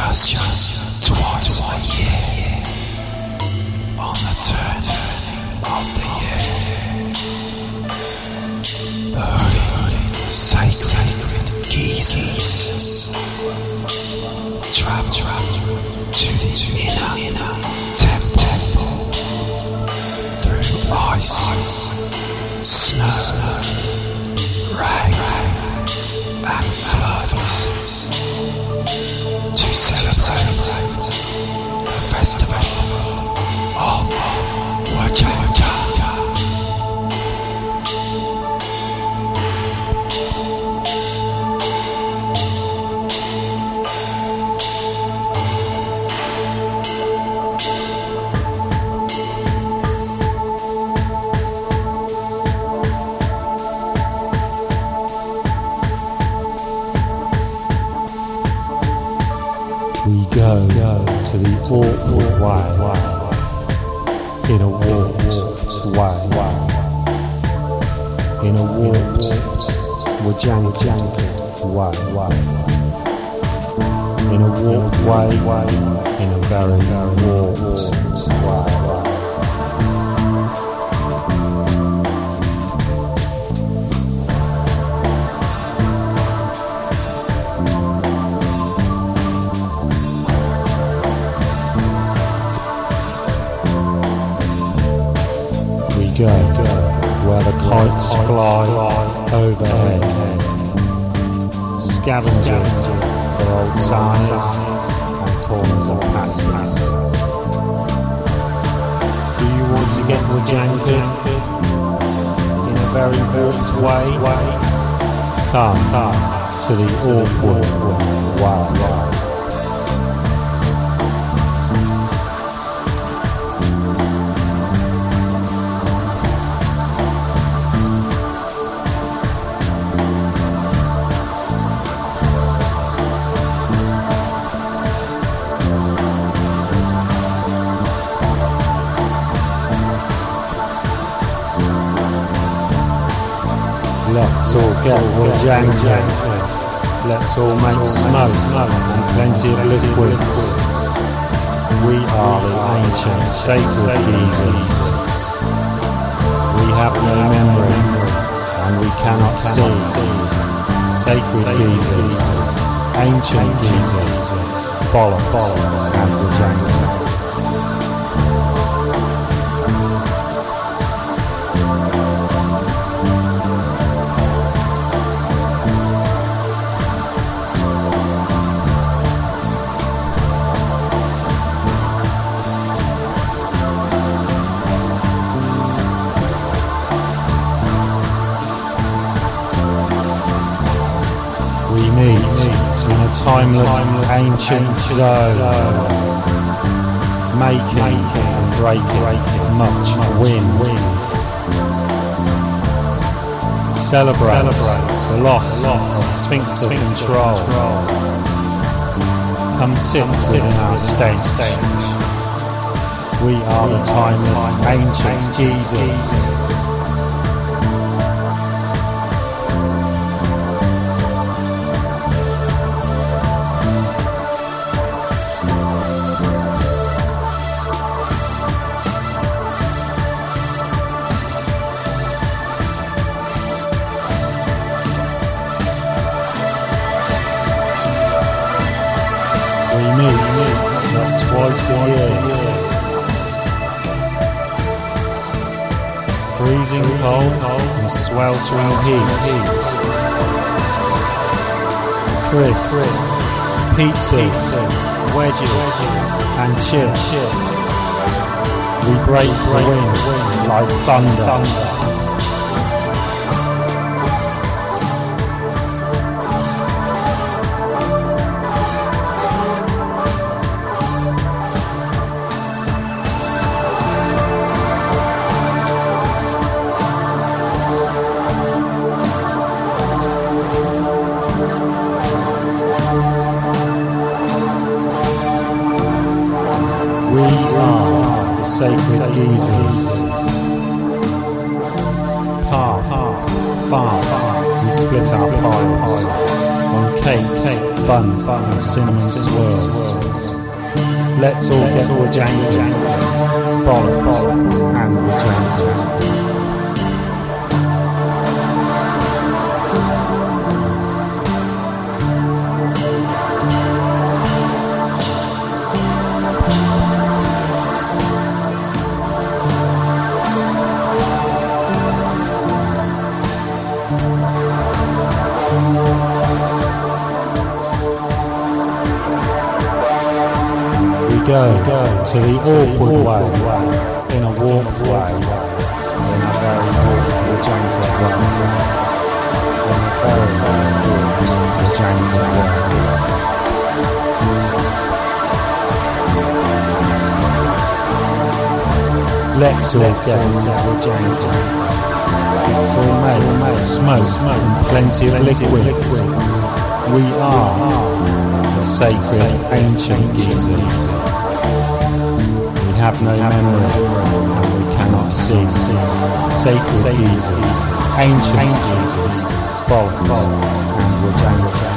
Just twice a year, on the turn of the year, the hooded sacred geezers travel to the inner temple through ice, snow, rain, and floods to celebrate the festival of Wajanja. We go to the awkward way, in a warped way, in a warped wajanka way, in a warped way, in a very warped way. Go where the kites fly overhead, scavenging for old signs and corners of passages. Do you want to get wajankered in a very warped way? Come to the awkward way. Let's all get wajankered. Let's all make smoke and plenty of liquids. We are the ancient sacred geezers. We have no memory and we cannot see. Sacred geezers, ancient geezers, bollocks and wajankered. We meet in a timeless ancient zone, making and breaking much wind. Celebrate the loss of sphincter control. Come sit within our stage. We are the timeless ancient geezers. We meet just twice a year. Freezing cold and sweltering heat. Crisps, pizzas, wedges and chips. We break the wind like thunder. We are the sacred geezers. Fart, we split our pies on cakes, buns and cinnamon swirls. Let's all get wajangled, bollocked and wajangled. Go to the awkward way, in a warped way, in a very warped wajangled way, in a very warped wajangled way. Let's all get wajangled. Let's all make smoke and plenty of liquids. We are the sacred ancient geezers. We have no memory and we cannot see. Sacred geezers, ancient geezers, bollocked and wajangled.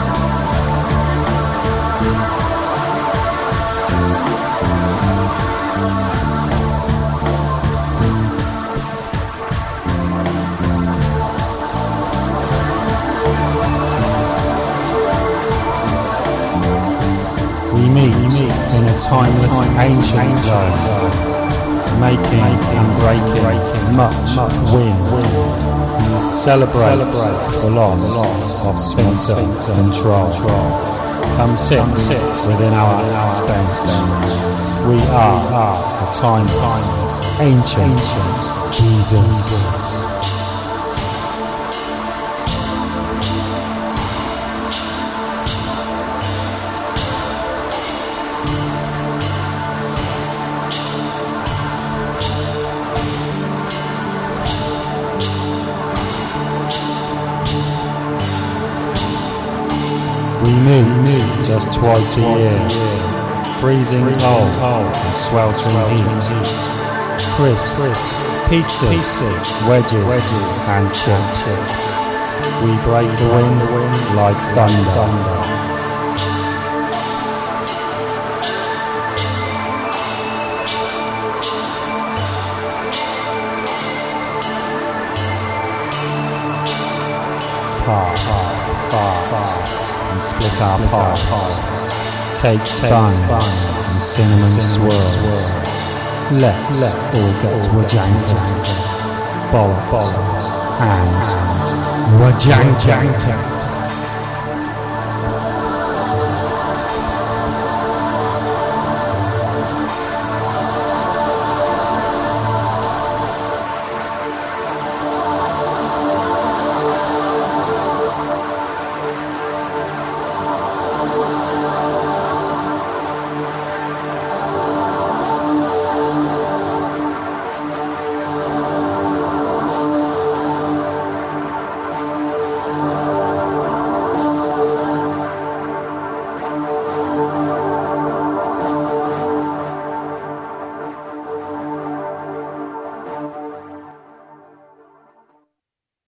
We meet in a timeless ancient zone, making and breaking much wind. Celebrate the loss of sphincter control. Come sit within our state. We are the timeless ancient geezers. We meet just twice a year, freezing cold and sweltering heat, crisps, pizzas, wedges and chips. We break the wind like thunder. And split our pies, cakes, buns and cinnamon swirls. Let's all get wajangled, bollocked and wajangled.